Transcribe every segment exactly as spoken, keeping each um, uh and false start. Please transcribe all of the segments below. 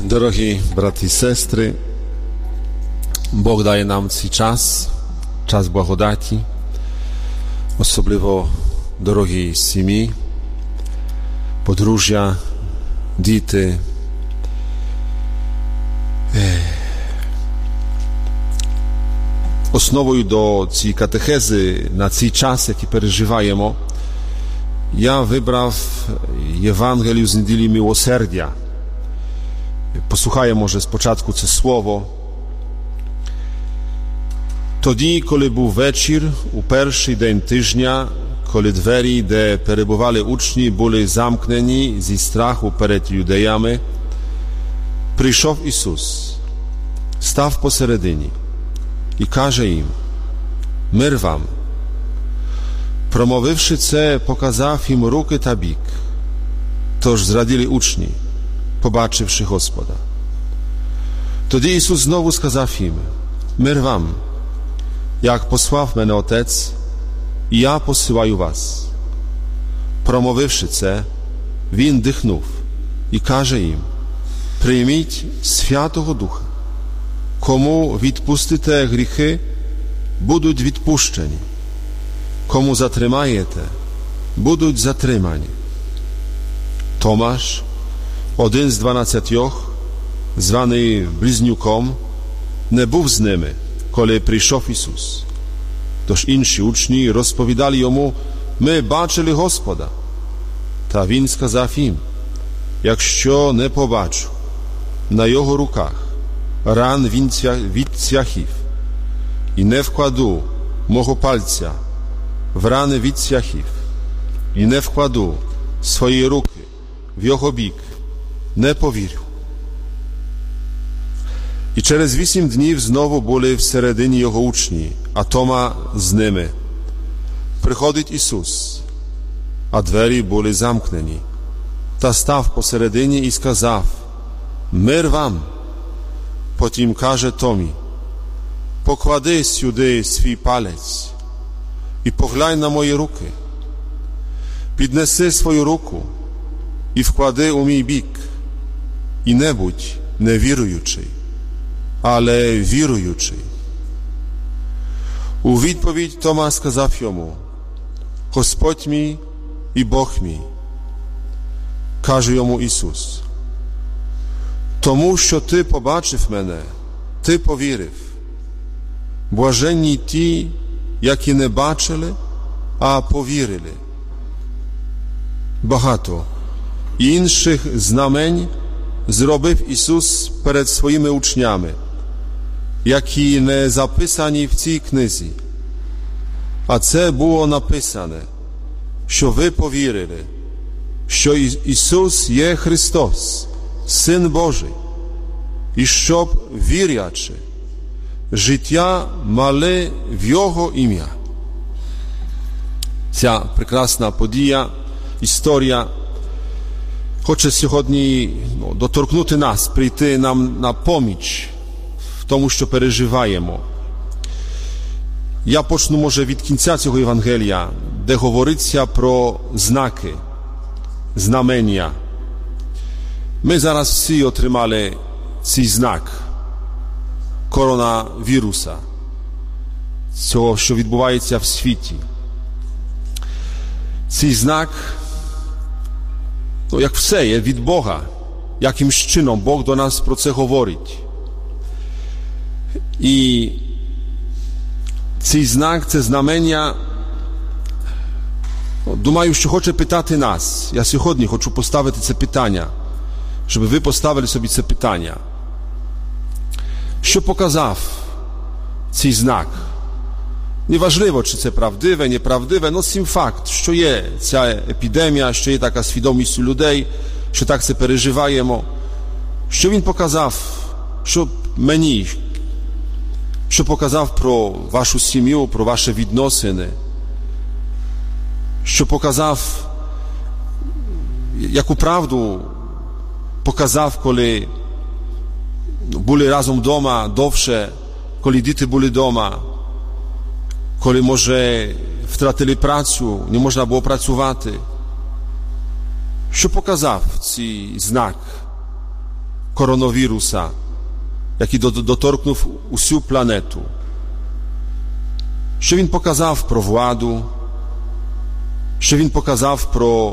Дорогі брати і сестри, Бог дає нам цей час, час благодаті, особливо дорогі сім'ї, подружжя, діти. Основою до цієї катехези на цей час, який переживаємо, я вибрав Євангелію з неділі Милосердя. Послухаємо, може, спочатку це слово. Тоді, коли був вечір, у перший день тижня, коли двері, де перебували учні, були замкнені зі страху перед юдеями, прийшов Ісус, став посередині і каже їм: «Мир вам». Промовивши це, показав їм руки та бік. Тож зраділи учні, побачивши Господа. Тоді Ісус знову сказав їм: «Мир вам, як послав мене Отець, і я посилаю вас». Промовивши це, Він дихнув і каже їм: «Прийміть Святого Духа. Кому відпустите гріхи, будуть відпущені. Кому затримаєте, будуть затримані». Томаш, один з дванадцятьох, званий Близнюком, не був з ними, коли прийшов Ісус. Тож інші учні розповідали йому: «Ми бачили Господа». Та Він сказав їм: «Якщо не побачу на його руках ран від цвяхів, і не вкладу мого пальця в рани від цвяхів, і не вкладу свої руки в його бік, не повірю». І через вісім днів знову були всередині його учні, а Тома з ними. Приходить Ісус, а двері були замкнені. Та став посередині і сказав: «Мир вам». Потім каже Томі: «Поклади сюди свій палець і поглянь на мої руки. Піднеси свою руку і вклади у мій бік, і не будь невіруючий, але віруючий». У відповідь Тома сказав йому: «Господь мій і Бог мій». Каже йому Ісус: «Тому, що ти побачив мене, ти повірив. Блаженні ті, які не бачили, а повірили». Багато інших знамень зробив Ісус перед своїми учнями, які не записані в цій книзі. А це було написане, що ви повірили, що Ісус є Христос, Син Божий, і щоб, вірячи, життя мали в Його ім'я. Ця прекрасна подія, історія хоче сьогодні ну, доторкнути нас, прийти нам на поміч в тому, що переживаємо. Я почну, може, від кінця цього Євангелія, де говориться про знаки, знамення. Ми зараз всі отримали цей знак коронавіруса, цього, що відбувається в світі. Цей знак, ну, як все, є від Бога. Якимсь чином Бог до нас про це говорить. І цей знак, це знамення, думаю, що хоче питати нас. Я сьогодні хочу поставити це питання, щоб ви поставили собі це питання. Що показав цей знак? Неважливо, чи це правдиве, неправдиве, no сам факт, що є ця епідемія, що є така свідомість у людей, що так це переживаємо. Що він показав, що мені, що показав про вашу сім'ю, про ваші відносини, що показав, яку правду показав, коли були разом вдома довше, коли діти були вдома, коли, може, втратили працю, не можна було працювати. Що показав цей знак коронавіруса, який доторкнув усю планету. Що він показав про владу, що він показав про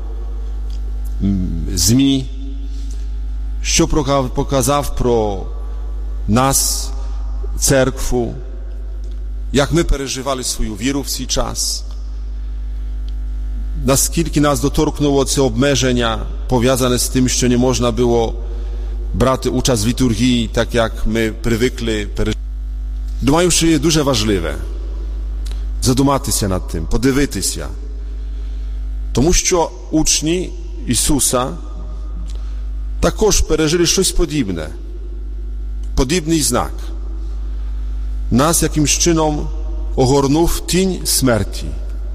ЗМІ, що показав про нас, церкву, як ми переживали свою віру в цей час, наскільки нас доторкнуло це обмеження, пов'язане з тим, що не можна було брати участь в літургії, так як ми привикли переживати. Думаю, що є дуже важливе задуматися над тим, подивитися, тому що учні Ісуса також пережили щось подібне, подібний знак. Нас якимсь чином огорнув тінь смерті.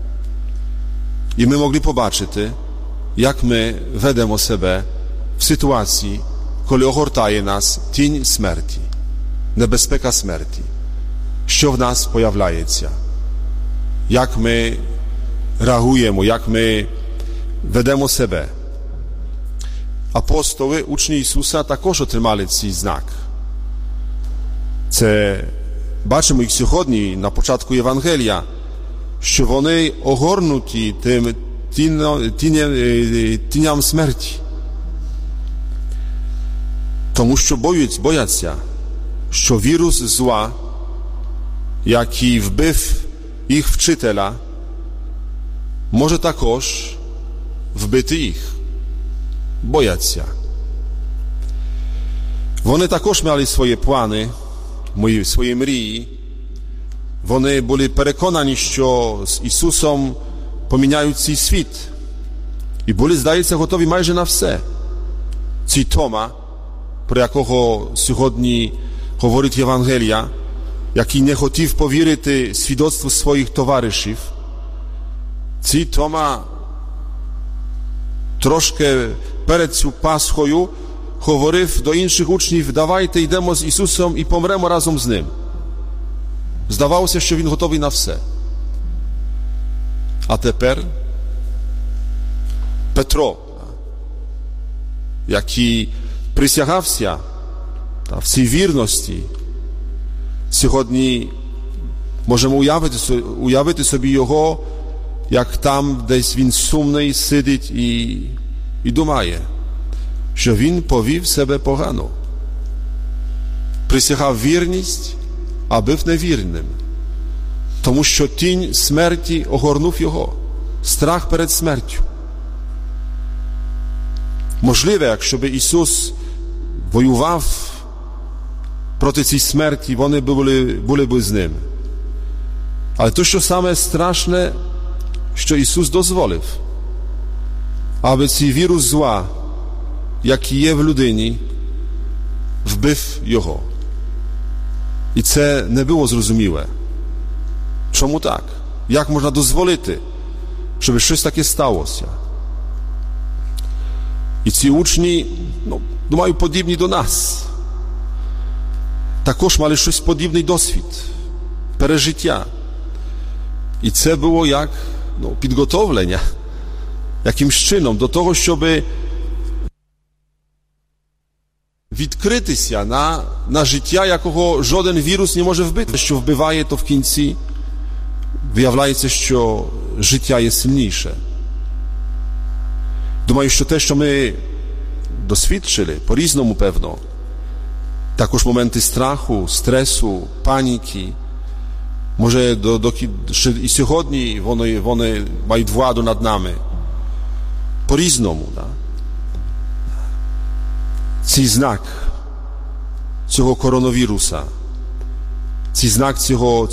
І ми могли побачити, як ми ведемо себе в ситуації, коли огортає нас тінь смерті, небезпека смерті. Що в нас появляється? Як ми реагуємо, як ми ведемо себе. Апостоли, учні Ісуса, також отримали цей знак. Це бачимо їх сьогодні на початку Євангелія, що вони огорнуті тим тіням смерті. Тому що боються, бояться, що вірус зла, який вбив їх вчителя, може також вбити їх. Бояться. Вони також мали свої плани, свої мрії. Вони були переконані, що з Ісусом поміняють цей світ. І були, здається, готові майже на все. Цей Тома, про якого сьогодні говорить Євангелія, який не хотів повірити свідоцтву своїх товаришів, цей Тома трошки перед цю Пасхою говорив до інших учнів: давайте йдемо з Ісусом і помремо разом з Ним. Здавалося, що він готовий на все. А тепер Петро, який присягався в цій вірності, сьогодні можемо уявити, уявити собі його, як там десь він сумний сидить і, і думає, що він повів себе погано. Присягав вірність, а був невірним. Тому що тінь смерті огорнув його. Страх перед смертю. Можливо, якщо б Ісус воював проти цієї смерті, вони були, були б з ним. Але то, що саме страшне, що Ісус дозволив, аби цей вірус зла, який є в людині, вбив його. І це не було зрозуміле. Чому так? Як можна дозволити, щоб щось таке сталося? І ці учні, ну, думаю, подібні до нас. Також мали щось подібний досвід, пережиття. І це було як, ну, підготовлення, якимсь чином до того, щоб відкритися на, на життя, якого жоден вірус не може вбити. Що вбиває, то в кінці виявляється, що життя є сильніше. Думаю, що те, що ми досвідчили, по-різному, певно, також моменти страху, стресу, паніки, може, до, до, ще і сьогодні вони, вони мають владу над нами. По-різному, да? Цей знак цього коронавіруса, цей знак цього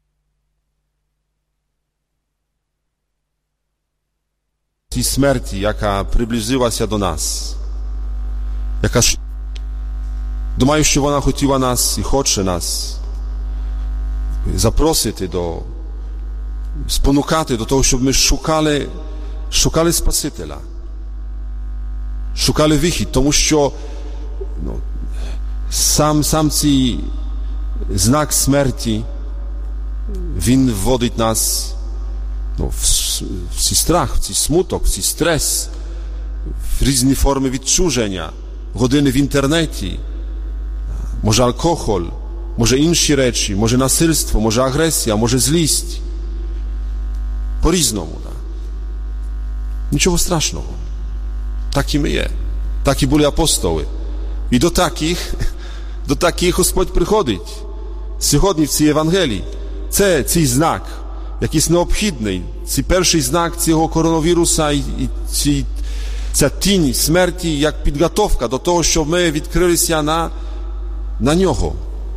цій смерті, яка приблизилася до нас, яка, думаю, що вона хотіла нас і хоче нас запросити до, спонукати до того, щоб ми шукали, шукали Спасителя, шукали вихід, тому що, ну, сам, сам цей знак смерті, він вводить нас, ну, в, в цей страх, в цей смуток, в цей стрес, в різні форми відчуження, години в інтернеті, може алкоголь, може інші речі, може насильство, може агресія, може злість. По-різному. Да? Нічого страшного. Такі ми є. Такі були апостоли. І до таких, до таких Господь приходить. Сьогодні в цій Євангелії. Це цей знак, якийсь необхідний. Цей перший знак цього коронавіруса і, і ці, ця тінь смерті, як підготовка до того, щоб ми відкрилися на, на нього.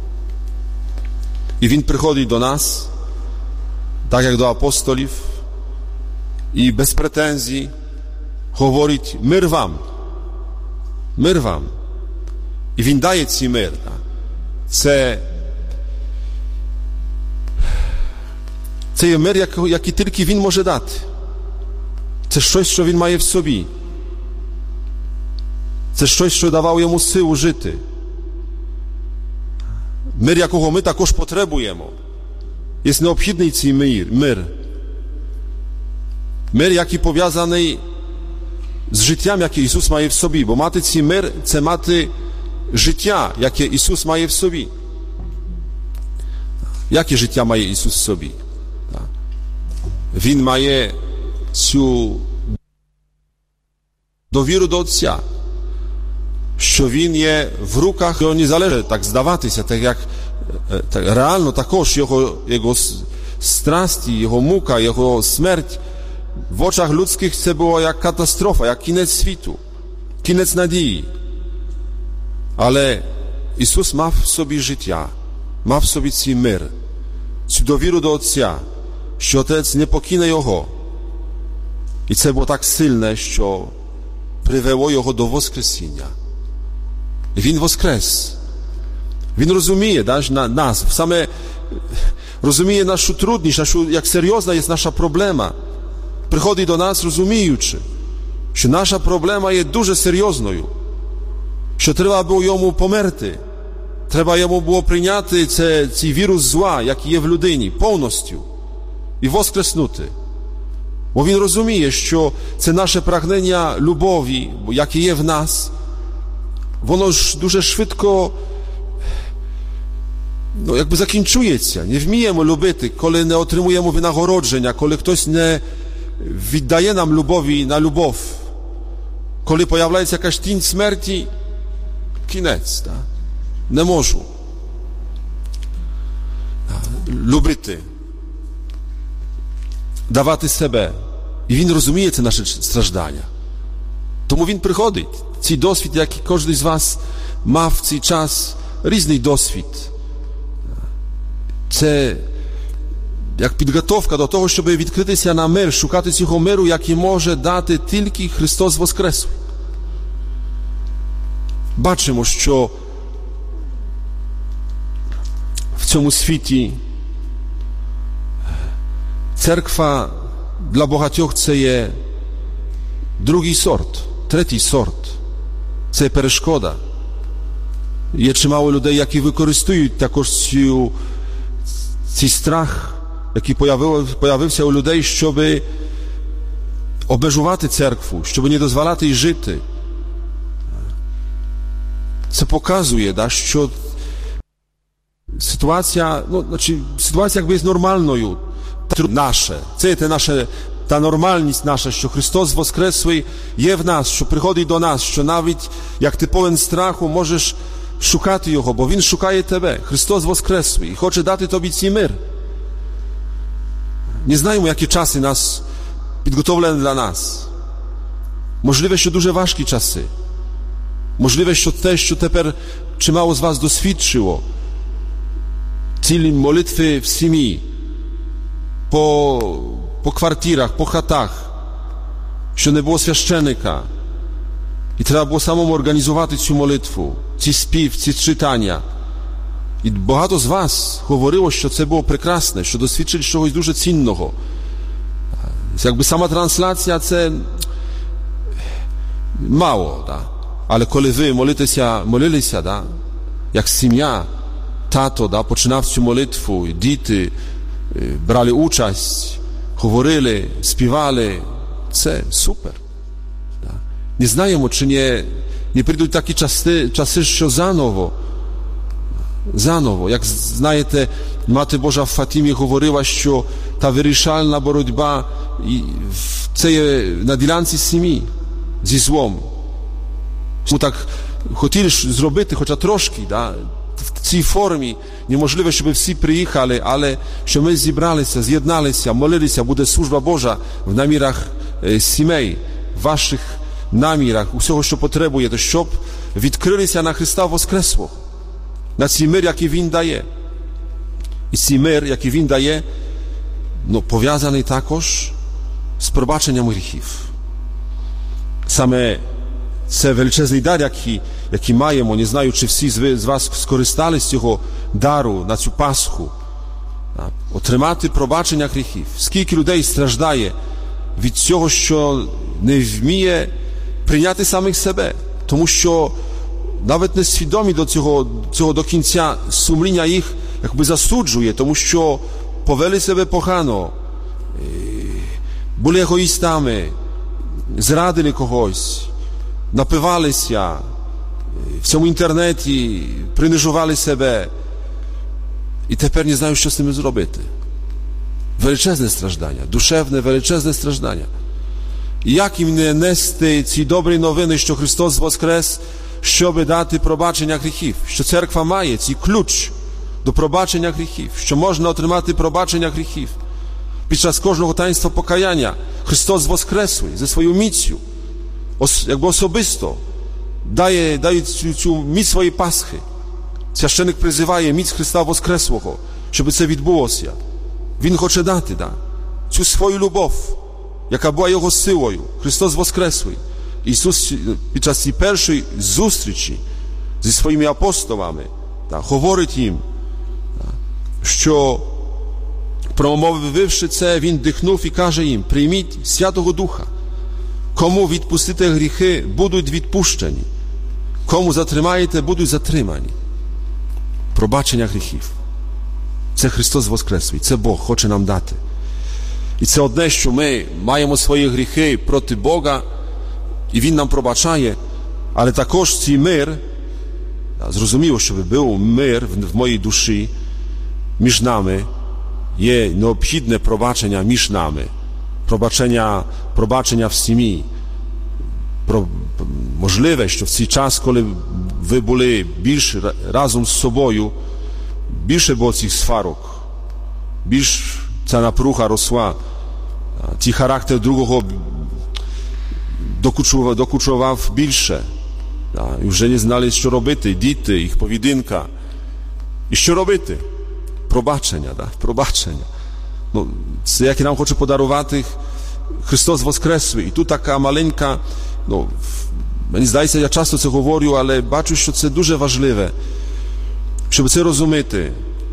І він приходить до нас, так як до апостолів, і без претензій говорить мир вам. Мир вам. І він дає цей мир. Це, це є мир, який тільки він може дати. Це щось, що він має в собі. Це щось, що давав йому силу жити. Мир, якого ми також потребуємо. Є необхідний цей мир. Мир, мир який пов'язаний з життям, яке Ісус має в собі. Бо мати цей мир – це мати життя, яке Ісус має в собі. Яке життя має Ісус в собі? Він має цю довіру до Отця, що Він є в руках, що не залежить так здаватися, так як так, реально також його, його страсті, його мука, його смерть в очах людських це було як катастрофа, як кінець світу, кінець надії. Але Ісус мав в собі життя, мав в собі цей мир, цю довіру до Отця, що Отець не покине Його. І це було так сильне, що привело Його до Воскресіння. І Він воскрес. Він розуміє да, нас, саме розуміє нашу трудність, нашу, як серйозна є наша проблема. Приходить до нас, розуміючи, що наша проблема є дуже серйозною, що треба було йому померти, треба йому було прийняти це, цей вірус зла, який є в людині, повністю, і воскреснути. Бо він розуміє, що це наше прагнення любові, яке є в нас, воно ж дуже швидко no, jakby закінчується. Nie вміємо любити, коли не отримуємо винагородження, коли хтось не віддає нам любові на любов. Коли появляється якась тінь смерті, кінець. Да? Не можу. Любити. Давати себе. І він розуміє це наше страждання. Тому він приходить. Цей досвід, який кожен з вас мав в цей час, різний досвід. Це як підготовка до того, щоб відкритися на мир, шукати цього миру, який може дати тільки Христос Воскреслий. Бачимо, що в цьому світі церква для багатьох це є другий сорт, третій сорт. Це є перешкода. Є чимало людей, які використовують також цю, цей страх, який появився у людей, щоб обмежувати церкву, щоб не дозволяти їй жити. Це показує, да, що ситуація, ну, значить, ситуація якби є нормальною, наша. Це є наша, та нормальність наша, що Христос Воскреслий є в нас, що приходить до нас, що навіть як ти повен страху можеш шукати Його, бо Він шукає тебе. Христос Воскреслий і хоче дати тобі цей мир. Не знаємо, які часи нас підготовлені для нас. Можливо, що дуже важкі часи. Можливо, що те, що тепер чимало з вас досвідчило, цілі молитви в сім'ї, по, по квартирах, по хатах, що не було священика. І треба було самому організувати цю молитву, ці спів, ці читання. І багато з вас говорило, що це було прекрасне, що досвідчили чогось дуже цінного. Якби сама трансляція це мало, да? Але коли ви молитеся, молилися, да? Як сім'я, тато да? починав цю молитву, діти брали участь, говорили, співали, це супер. Да? Не знаємо, чи не не прийдуть такі часи, часи, що заново, заново. Як знаєте, Мати Божа в Фатімі говорила, що та вирішальна боротьба це є на ділянці сім'ї зі злом. Тому так хотіли зробити, хоча трошки, да, в цій формі, неможливо, щоб всі приїхали, але що ми зібралися, з'єдналися, молилися, буде служба Божа в намірах е, сімей, в ваших намірах, усього, що потребуєте, щоб відкрилися на Христа Воскреслого, на цей мир, який Він дає. І цей мир, який Він дає, ну, пов'язаний також з пробаченням гріхів. Саме це величезний дар, який, який маємо. Не знаю, чи всі з вас скористали з цього дару на цю Пасху. Отримати пробачення гріхів. Скільки людей страждає від цього, що не вміє прийняти самих себе. Тому що навіть не свідомі до цього, цього до кінця сумління їх якби засуджує, тому що повели себе погано, були егоїстами, зрадили когось, напивалися, в цьому інтернеті принижували себе і тепер не знають, що з ними зробити. Величезне страждання, душевне, величезне страждання. І як їм не нести ці добрі новини, що Христос воскрес, щоб дати пробачення гріхів, що церква має цей ключ до пробачення гріхів, що можна отримати пробачення гріхів. Під час кожного таїнства покаяння Христос воскреслий за свою міцю, ос, якби особисто дає, дає цю, цю міць своєї Пасхи. Священик призиває міць Христа Воскреслого, щоб це відбулося. Він хоче дати, да, цю свою любов, яка була його силою. Христос Воскреслий. Ісус під час цієї першої зустрічі зі своїми апостолами, да, говорить їм, да, що промовивши це, Він дихнув і каже їм: прийміть Святого Духа. Кому відпустите гріхи, будуть відпущені. Кому затримаєте, будуть затримані. Пробачення гріхів. Це Христос Воскреслий, це Бог хоче нам дати. І це одне, що ми маємо свої гріхи проти Бога, і Він нам пробачає, але також цей мир, зрозуміло, щоб був мир в моїй душі між нами, є необхідне пробачення між нами, пробачення, пробачення в сім'ї. Про, можливе, що в цей час, коли ви були більш разом з собою, більше було цих сварок, більш ця напруга росла, цей характер другого докучував, докучував більше. І вже не знали, що робити, діти, їх поведінка. І що робити? Пробачення, да? Пробачення. Ну, це, яке нам хоче подарувати Христос Воскреслий. І тут така маленька, ну, мені здається, я часто це говорю, але бачу, що це дуже важливе, щоб це розуміти,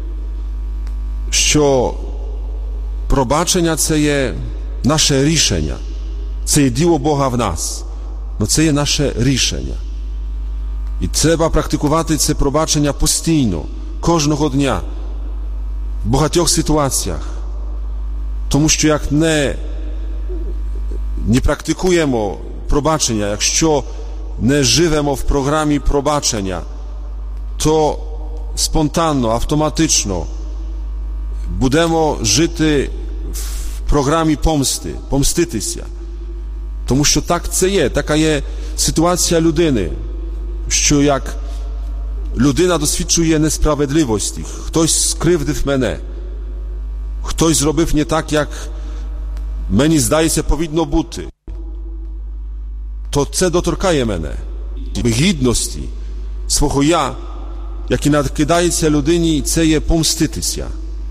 що пробачення – це є наше рішення, це є діло Бога в нас, але це є наше рішення. І треба практикувати це пробачення постійно, кожного дня, в багатьох ситуаціях. Тому що як не, не практикуємо пробачення, якщо не живемо в програмі пробачення, то спонтанно, автоматично будемо жити в програмі помсти, помститися. Тому що так це є, така є ситуація людини, що як людина досвідчує несправедливості, хтось скривдив мене, хтось зробив не так, як мені здається повинно бути, то це доторкає мене. Гідності свого я, який накидається людині, це є помститися.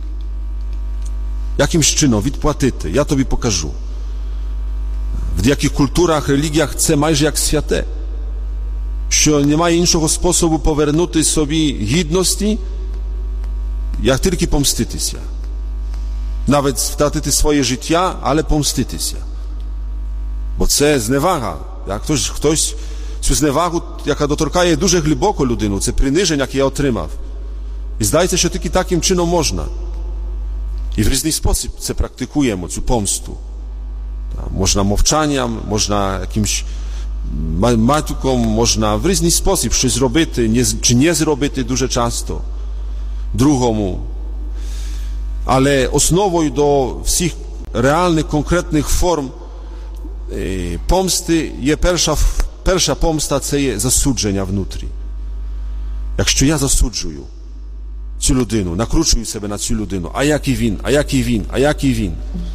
Якимсь чином відплатити, я тобі покажу. В деяких культурах, релігіях це майже як святе, що немає іншого способу повернути собі гідності, як тільки помститися. Навіть втратити своє життя, але помститися. Бо це зневага. Як хтось, хтось цю зневагу, яка доторкає дуже глибоко людину, це приниження, яке я отримав. І здається, що тільки таким чином можна. І в різний спосіб це практикуємо, цю помсту. Можна мовчанням, можна якимось матюком можна в різний спосіб щось зробити, не, чи не зробити дуже часто другому. Але основою до всіх реальних, конкретних форм е, помсти є перша, перша помста, це є засудження внутрі. Якщо я засуджую цю людину, накручую себе на цю людину, а як і він, а як і він, а як і він.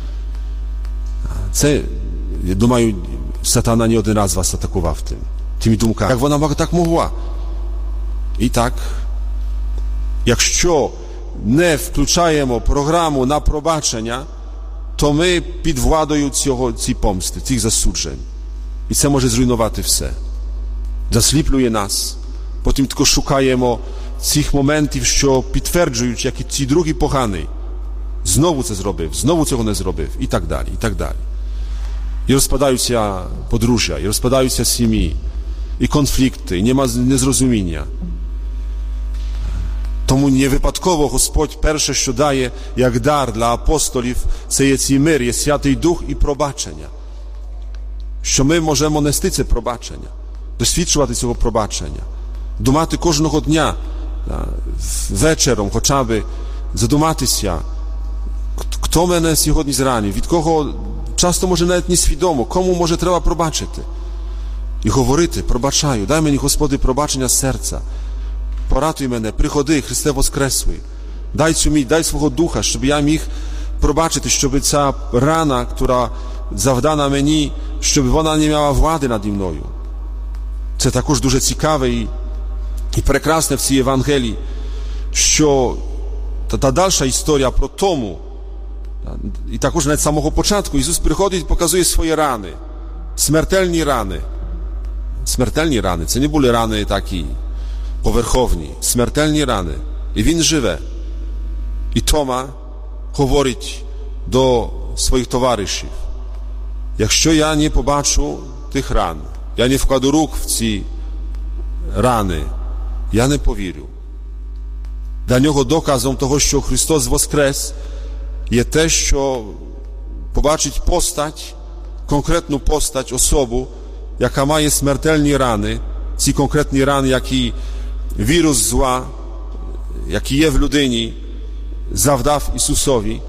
Це, я думаю, Сатана не один раз вас атакував тим, тими думками. Як вона так могла? І так, якщо не включаємо програму на пробачення, то ми під владою цього, ці помсти, цих засуджень. І це може зруйнувати все. Засліплює нас. Потім тільки шукаємо цих моментів, що підтверджують, як і ці другий поганий. Знову це зробив, знову цього не зробив, і так далі, і так далі. І розпадаються подружжя, і розпадаються сім'ї, і конфлікти, і нема незрозуміння. Тому не випадково Господь перше, що дає, як дар для апостолів, це є цей мир, є Святий Дух і пробачення. Що ми можемо нести це пробачення, досвідчувати цього пробачення, думати кожного дня, вечором хоча б задуматися, хто мене сьогодні зранив, від кого часто може навіть несвідомо, кому може треба пробачити. І говорити, пробачаю, дай мені, Господи, пробачення серця, поратуй мене, приходи, Христе Воскреслий, дай цю мій, дай свого духа, щоб я міг пробачити, щоб ця рана, яка завдана мені, щоб вона не мала влади наді мною. Це також дуже цікаве і, і прекрасне в цій Євангелії, що та, та дальша історія про тому, і також навіть з самого початку Ісус приходить і показує свої рани, смертельні рани. Смертельні рани, це не були рани такі поверховні, смертельні рани. І Він живе. І Тома говорить до своїх товаришів: якщо я не побачу тих ран, я не вкладу рук в ці рани, я не повірю. Для нього доказом того, що Христос воскрес, є те, що побачить постать, конкретну постать, особу, яка має смертельні рани, ці конкретні рани, які вірус зла, який є в людині, завдав Ісусові,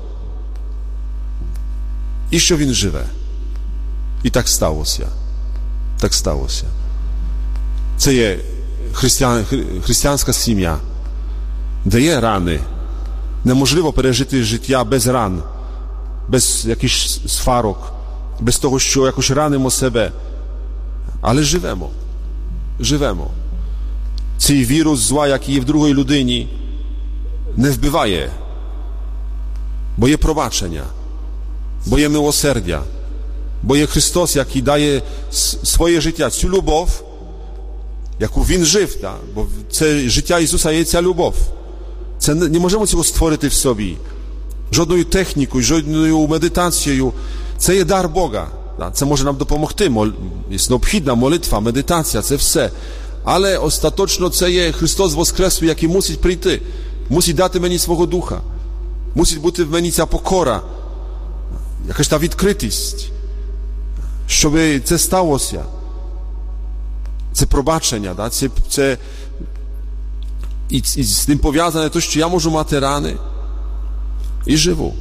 і що Він живе. І так сталося. Так сталося. Це є християн, християнська сім'я, де є рани. Неможливо пережити життя без ран, без якихось сварок, без того, що якось ранимо себе. Але живемо. Живемо. Цей вірус зла, який є в другій людині, не вбиває, бо є пробачення, бо є милосердя, бо є Христос, який дає своє життя, цю любов, яку Він жив, да? Бо це життя Ісуса є ця любов. Це не, не можемо цього створити в собі. Жодною технікою, жодною медитацією. Це є дар Бога. Да? Це може нам допомогти. Мол... Є необхідна молитва, медитація, це все. Але остаточно це є Христос Воскреслий, який мусить прийти. Мусить дати мені свого духа. Мусить бути в мені ця покора. Якась та відкритість. Щоб це сталося. Це пробачення. Да? Це, це... І, і з тим пов'язане те, що я можу мати рани і живу.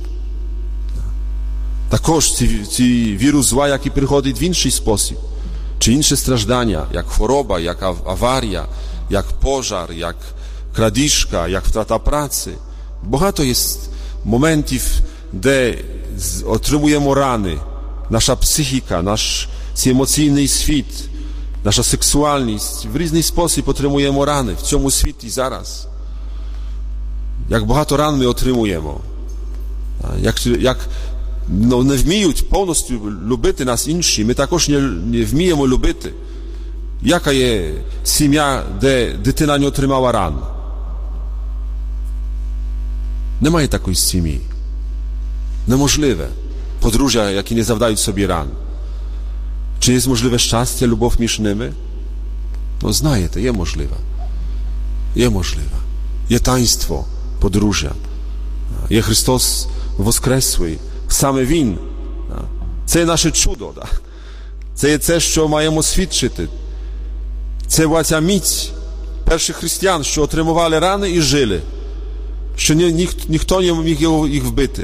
Також ці, ці вірус зла, який приходить в інший спосіб, чи інше страждання, як хвороба, як аварія, як пожар, як крадіжка, як втрата праці. Багато є моментів, де отримуємо рани. Наша психіка, наш цей емоційний світ, наша сексуальність, в різний спосіб отримуємо рани в цьому світі зараз. Як багато ран ми отримуємо. Як, як ну, не вміють повністю любити нас інші, ми також не, не вміємо любити. Яка є сім'я, де дитина не отримала ран? Немає такої сім'ї. Неможливе. Подружжя, які не завдають собі ран. Чи є можливе щастя, любов між ними? Ну, знаєте, є можливе. Є можливе. Є таїнство подружжя. Є Христос Воскреслий. Саме Він. Це є наше чудо. Це є це, що маємо свідчити. Це була ця міць перших християн, що отримували рани і жили, що ні, ніх, ніхто не міг їх вбити.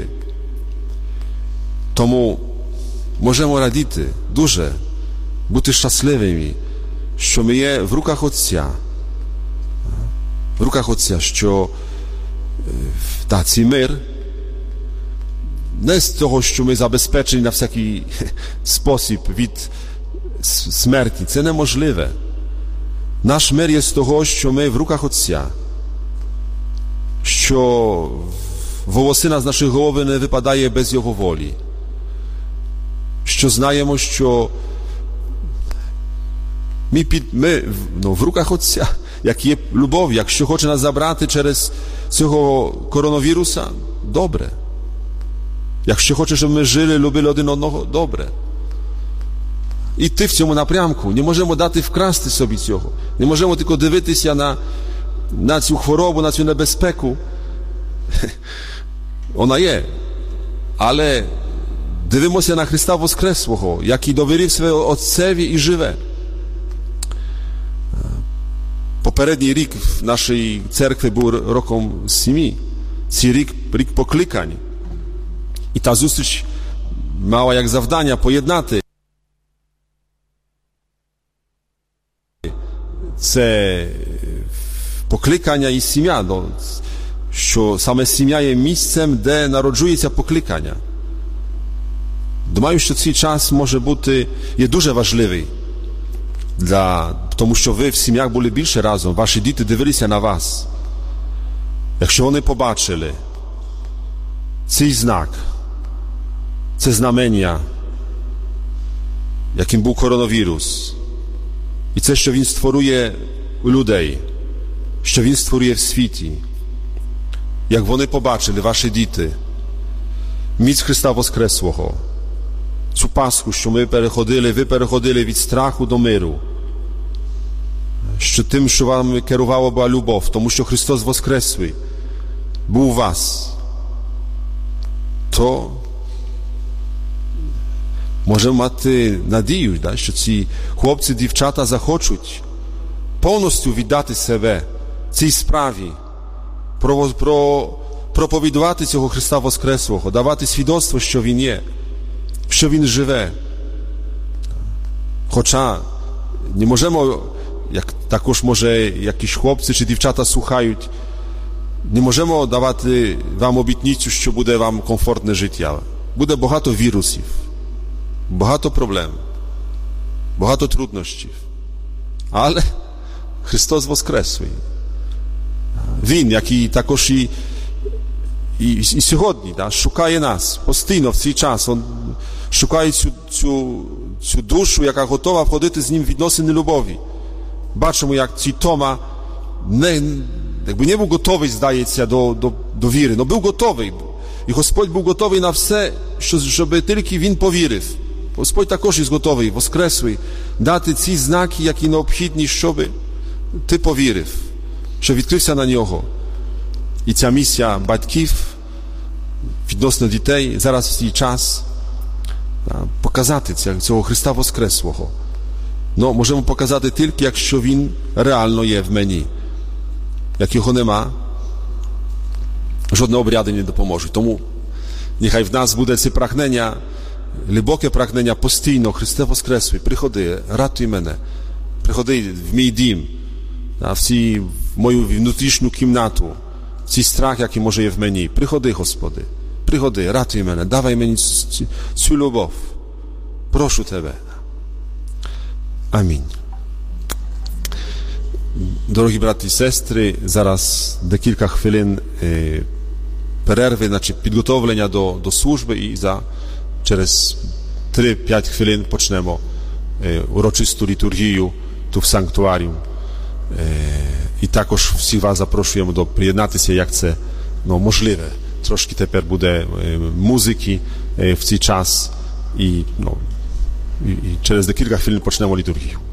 Тому можемо радіти дуже, бути щасливими, що ми є в руках Отця. В руках Отця, що та, цей мир не з того, що ми забезпечені на всякий спосіб від смерті. Це неможливе. Наш мир є з того, що ми в руках Отця, що волосина з нашої голови не випадає без Його волі, що знаємо, що ми, під, ми ну, в руках Отця, як є любов, якщо хоче нас забрати через цього коронавіруса, добре. Якщо хоче, щоб ми жили, любили один одного, добре. Іти в цьому напрямку. Не можемо дати вкрасти собі цього. Не можемо тільки дивитися на, на цю хворобу, на цю небезпеку. Вона є. Але дивимося на Христа Воскреслого, який довірив своє Отцеві і живе. Попередній рік в нашій церкві був роком сім'ї. Цей рік – рік покликань. І та зустріч мала як завдання поєднати це покликання і сім'я, ну, що саме сім'я є місцем, де народжується покликання. Думаю, що цей час може бути, є дуже важливий, для, тому що ви в сім'ях були більше разом, ваші діти дивилися на вас. Якщо вони побачили цей знак, це знамення, яким був коронавірус, і це, що він створює у людей, що він створює в світі, як вони побачили, ваші діти, міць Христа Воскреслого, цю Пасху, що ми переходили, ви переходили від страху до миру, що тим, що вам керувало, була любов, тому що Христос Воскреслий був у вас, то можемо мати надію, да, що ці хлопці, дівчата захочуть повністю віддати себе цій справі, про, про, проповідувати цього Христа Воскреслого, давати свідоцтво, що Він є, що Він живе. Хоча не можемо, як також може якісь хлопці чи дівчата слухають, не можемо давати вам обітницю, що буде вам комфортне життя. Буде багато вірусів, багато проблем, багато труднощів. Але Христос Воскреслий. Він, який також і, і, і сьогодні да, шукає нас постійно в цей час. Він шукає цю, цю, цю душу, яка готова входити з ним в відносини любові. Бачимо, як цей Тома не, якби не був готовий, здається, до, до, до віри, але був готовий. І Господь був готовий на все, щоб тільки він повірив. Господь також є готовий, Воскреслий, дати ці знаки, які необхідні, щоб ти повірив, що відкрився на нього. І ця місія батьків відносно дітей зараз в цей час показати цього Христа Воскреслого. Ну, можемо показати тільки, якщо Він реально є в мені. Як його нема, жодне обряди не допоможуть. Тому нехай в нас буде це прагнення, глибоке прагнення постійно. Христе Воскреслий, приходи, рятуй мене, приходи в мій дім, в цю мою внутрішню кімнату, в цей страх, який може є в мені. Приходи, Господи, приходи, рятуй мене, давай мені цю, цю любов. Прошу Тебе. Амінь. Дорогі брати і сестри, зараз декілька хвилин е, перерви, значить підготовлення до, до служби і за через три-п'ять хвилин почнемо е, урочисту літургію tu w sanktuarium. I також всіх вас запрошуємо до приєднатися, як це ну, можливе. Трошки тепер буде музики в цей час і, ну, і, і через декілька хвилин почнемо літургію.